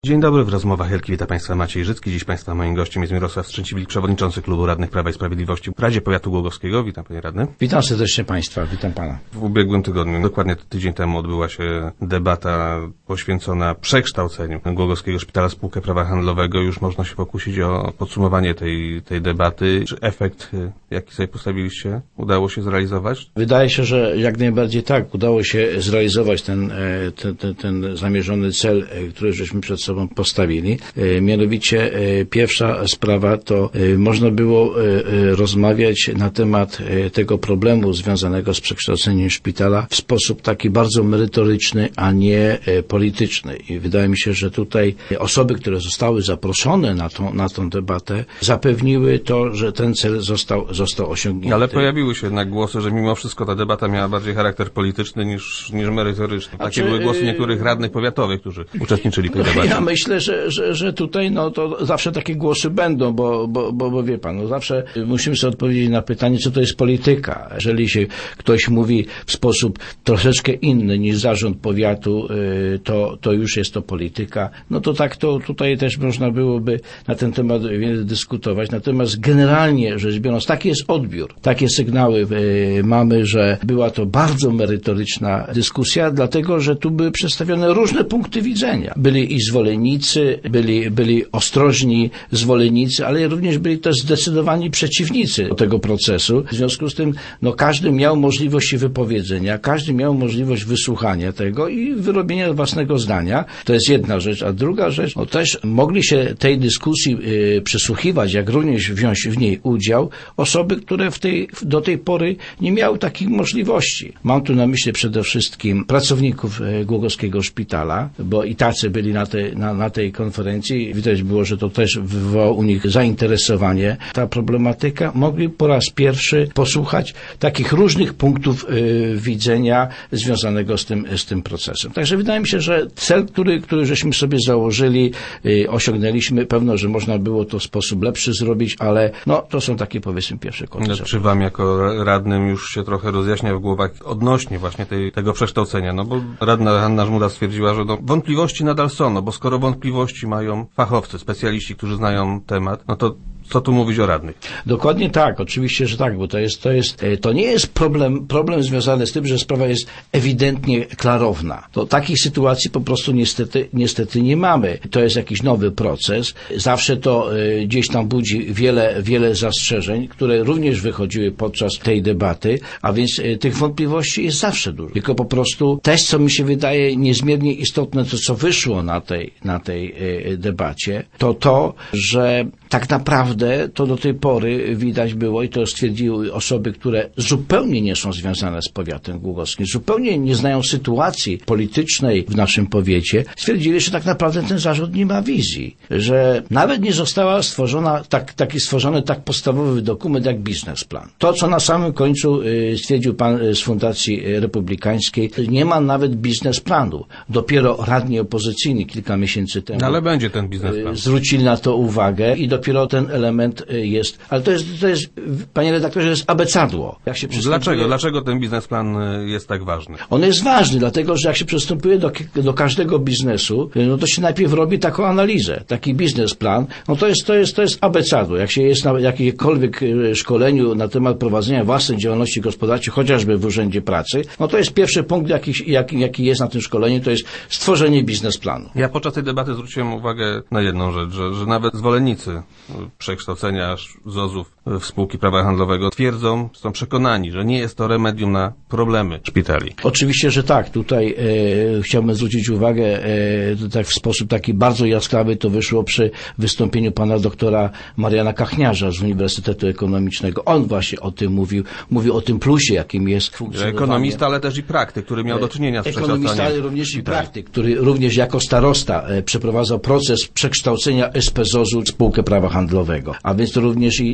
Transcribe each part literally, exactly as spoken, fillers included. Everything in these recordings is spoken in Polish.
Dzień dobry, w rozmowach Helki wita Państwa Maciej Życki. Dziś Państwa moim gościem jest Mirosław Strzęciwicz, przewodniczący Klubu Radnych Prawa i Sprawiedliwości w Radzie Powiatu Głogowskiego. Witam Panie Radny. Witam serdecznie Państwa, witam Pana. W ubiegłym tygodniu, dokładnie tydzień temu, odbyła się debata poświęcona przekształceniu Głogowskiego Szpitala w spółkę prawa handlowego. Już można się pokusić o podsumowanie tej, tej debaty. Czy efekt, jaki sobie postawiliście, udało się zrealizować? Wydaje się, że jak najbardziej tak, udało się zrealizować ten, ten, ten, ten zamierzony cel, który żeśmy przed sobą postawili. Mianowicie pierwsza sprawa to można było rozmawiać na temat tego problemu związanego z przekształceniem szpitala w sposób taki bardzo merytoryczny, a nie polityczny. I wydaje mi się, że tutaj osoby, które zostały zaproszone na tą, na tą debatę, zapewniły to, że ten cel został, został osiągnięty. Ale pojawiły się jednak głosy, że mimo wszystko ta debata miała bardziej charakter polityczny niż, niż merytoryczny. Takie czy... były głosy niektórych radnych powiatowych, którzy uczestniczyli w tej debacie. Ja myślę, że, że, że tutaj no to zawsze takie głosy będą, bo, bo, bo, bo wie Pan, no zawsze musimy sobie odpowiedzieć na pytanie, co to jest polityka. Jeżeli się ktoś mówi w sposób troszeczkę inny niż zarząd powiatu, to, to już jest to polityka. No to tak to tutaj też można byłoby na ten temat dyskutować. Natomiast generalnie rzecz biorąc, taki jest odbiór. Takie sygnały mamy, że była to bardzo merytoryczna dyskusja, dlatego, że tu były przedstawione różne punkty widzenia. Byli i zwolennicy, byli, byli ostrożni zwolennicy, ale również byli też zdecydowani przeciwnicy tego procesu. W związku z tym, no każdy miał możliwość wypowiedzenia, każdy miał możliwość wysłuchania tego i wyrobienia własnego zdania. To jest jedna rzecz, a druga rzecz, no też mogli się tej dyskusji y, przysłuchiwać, jak również wziąć w niej udział osoby, które w tej, do tej pory nie miały takich możliwości. Mam tu na myśli przede wszystkim pracowników y, Głogowskiego Szpitala, bo i tacy byli na, te, na, na tej konferencji. Widać było, że to też wywołało u nich zainteresowanie. Ta problematyka mogli po raz pierwszy posłuchać takich różnych punktów y, widzenia związanego z tym, z tym procesem. Także wydaje mi się, że cel, który, który żeśmy sobie założyli, y, osiągnęliśmy. Pewno, że można było to w sposób lepszy zrobić, ale no, to są takie, powiedzmy, pierwsze kroki. No, czy Wam jako radnym już się trochę rozjaśnia w głowach odnośnie właśnie tej, tego przekształcenia? No bo radna Hanna Żmuda stwierdziła, że no, wątpliwości nadal są, no bo skoro wątpliwości mają fachowcy, specjaliści, którzy znają temat, no to co tu mówić o radnych? Dokładnie tak, oczywiście, że tak, bo to jest, to jest, to nie jest problem, problem związany z tym, że sprawa jest ewidentnie klarowna. To takiej sytuacji po prostu niestety, niestety nie mamy. To jest jakiś nowy proces. Zawsze to y, gdzieś tam budzi wiele, wiele zastrzeżeń, które również wychodziły podczas tej debaty, a więc y, tych wątpliwości jest zawsze dużo. Tylko po prostu też, co mi się wydaje niezmiernie istotne, to co wyszło na tej, na tej y, debacie, to to, że tak naprawdę to do tej pory widać było i to stwierdziły osoby, które zupełnie nie są związane z powiatem głogowskim, zupełnie nie znają sytuacji politycznej w naszym powiecie, stwierdzili, że tak naprawdę ten zarząd nie ma wizji, że nawet nie została stworzona tak, taki stworzony tak podstawowy dokument jak biznesplan. To, co na samym końcu y, stwierdził pan z Fundacji Republikańskiej, nie ma nawet biznesplanu. Dopiero radni opozycyjni kilka miesięcy temu ale będzie ten biznesplan. Y, zwrócili na to uwagę i dopiero ten element jest, ale to jest, to jest, panie redaktorze, to jest abecadło. Jak się Dlaczego? Dlaczego ten biznesplan jest tak ważny? On jest ważny, dlatego, że jak się przystępuje do, do każdego biznesu, no to się najpierw robi taką analizę, taki biznesplan, no to jest, to jest, to jest abecadło. Jak się jest na jakimkolwiek szkoleniu na temat prowadzenia własnej działalności gospodarczej, chociażby w Urzędzie Pracy, no to jest pierwszy punkt, jaki, jaki, jaki jest na tym szkoleniu, to jest stworzenie biznesplanu. Ja podczas tej debaty zwróciłem uwagę na jedną rzecz, że, że nawet zwolennicy przekształcenia z o z-ów w spółki prawa handlowego twierdzą, są przekonani, że nie jest to remedium na problemy szpitali. Oczywiście, że tak. Tutaj e, chciałbym zwrócić uwagę, e, tak w sposób taki bardzo jaskrawy to wyszło przy wystąpieniu pana doktora Mariana Kachniarza z Uniwersytetu Ekonomicznego. On właśnie o tym mówił, mówił o tym plusie, jakim jest funkcjonowanie. Ekonomista, ale też i praktyk, który miał do czynienia z przekształceniem. Ekonomista, ale również i praktyk, który również jako starosta e, przeprowadzał proces przekształcenia S P Z o z-u w spółkę prawa handlowego. A więc to również i, i, i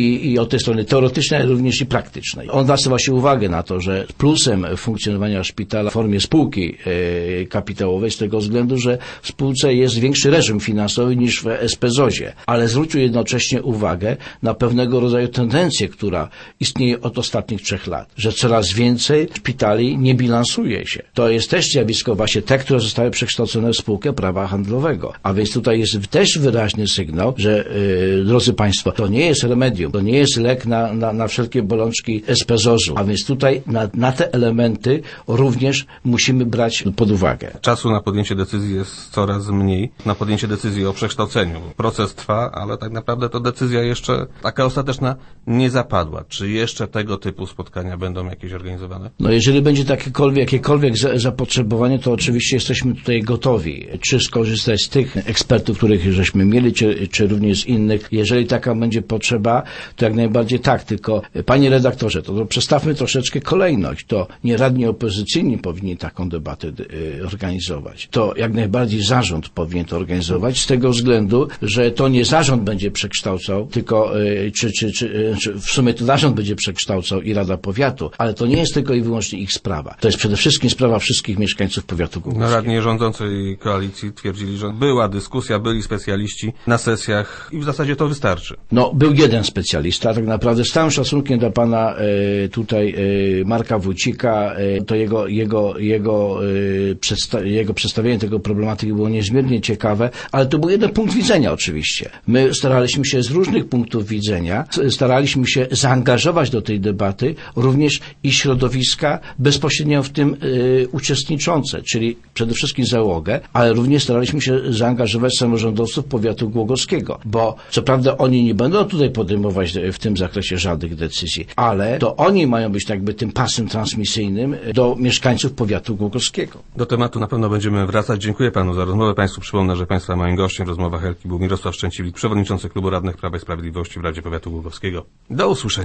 i, i od tej strony teoretycznej, ale również i praktycznej. On zwraca właśnie uwagę na to, że plusem funkcjonowania szpitala w formie spółki e, kapitałowej z tego względu, że w spółce jest większy reżim finansowy niż w S P Z O Z ie, ale zwrócił jednocześnie uwagę na pewnego rodzaju tendencję, która istnieje od ostatnich trzech lat, że coraz więcej szpitali nie bilansuje się. To jest też zjawisko właśnie te, które zostały przekształcone w spółkę prawa handlowego. A więc tutaj jest też wyraźny sygnał, że yy, drodzy Państwo, to nie jest remedium, to nie jest lek na, na, na wszelkie bolączki S P Z O Z u. A więc tutaj na, na te elementy również musimy brać pod uwagę. Czasu na podjęcie decyzji jest coraz mniej. Na podjęcie decyzji o przekształceniu. Proces trwa, ale tak naprawdę to decyzja jeszcze taka ostateczna nie zapadła. Czy jeszcze tego typu spotkania będą jakieś organizowane? No jeżeli będzie takiekolwiek, jakiekolwiek za, zapotrzebowanie, to oczywiście jesteśmy tutaj gotowi. Czy skorzystać z tych ekspertów, których żeśmy mieli, czy, czy również z innych. Jeżeli taka będzie potrzeba, to jak najbardziej tak. Tylko, panie redaktorze, to, to przestawmy troszeczkę kolejność. To nie radni opozycyjni powinni taką debatę y, organizować. To jak najbardziej zarząd powinien to organizować z tego względu, że to nie zarząd będzie przekształcał, tylko y, czy, czy, czy, czy w sumie to zarząd będzie przekształcał i Rada Powiatu, ale to nie jest tylko i wyłącznie ich sprawa. To jest przede wszystkim sprawa wszystkich mieszkańców powiatu głogowskiego. No, radni rządzącej koalicji twierdzili, że była dyskusja, byli specjaliści na sesjach i w zasadzie to wystarczy. No, był jeden specjalista, tak naprawdę z całym szacunkiem dla pana e, tutaj e, Marka Wójcika, e, to jego, jego, jego, e, przedsta- jego przedstawienie tego problematyki było niezmiernie ciekawe, ale to był jeden punkt widzenia oczywiście. My staraliśmy się z różnych punktów widzenia, staraliśmy się zaangażować do tej debaty również i środowiska bezpośrednio w tym y, uczestniczące, czyli przede wszystkim załogę, ale również staraliśmy się zaangażować samorządowców powiatu głogowskiego, bo co prawda oni nie będą tutaj podejmować w tym zakresie żadnych decyzji, ale to oni mają być jakby tym pasem transmisyjnym do mieszkańców powiatu głogowskiego. Do tematu na pewno będziemy wracać. Dziękuję panu za rozmowę. Państwu przypomnę, że państwa moim gościem w rozmowach Helki był Mirosław Szczęciwik, przewodniczący Klubu Radnych Prawa i Sprawiedliwości w Radzie Powiatu Głogowskiego. Do usłyszenia.